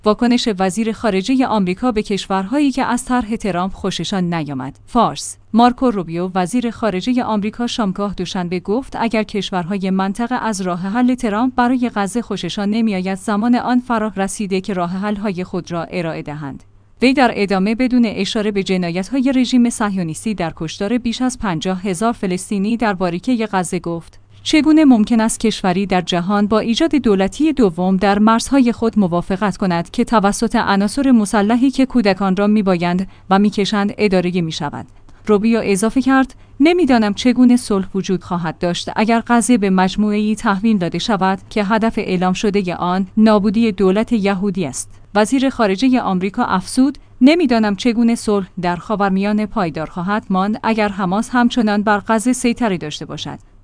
واکنش وزیر خارجه آمریکا به کشورهایی که از طرح ترامپ خوششان نیامد. فارس: مارکو روبیو وزیر خارجه آمریکا شامگاه دوشنبه گفت اگر کشورهای منطقه از راه حل ترامپ برای غزه خوششان نمیآید، زمان آن فرا رسیده که راه حل‌های خود را ارائه دهند. وی در ادامه بدون اشاره به جنایت‌های رژیم صهیونیستی در کشتار بیش از 50,000 فلسطینی در باریکه غزه گفت: چگونه ممکن است کشوری در جهان با ایجاد دولتی دوم در مرزهای خود موافقت کند که توسط عناصر مسلحی که کودکان را می‌بایند و می‌کشند اداره می‌شود؟ روبیو اضافه کرد: نمی‌دانم چگونه صلح وجود خواهد داشت اگر غزه به مجموعه‌ای تحویل داده شود که هدف اعلام شده آن نابودی دولت یهودی است. وزیر خارجه آمریکا افزود: نمی‌دانم چگونه صلح در خاورمیانه پایدار خواهد ماند اگر حماس همچنان بر غزه سیطره داشته باشد.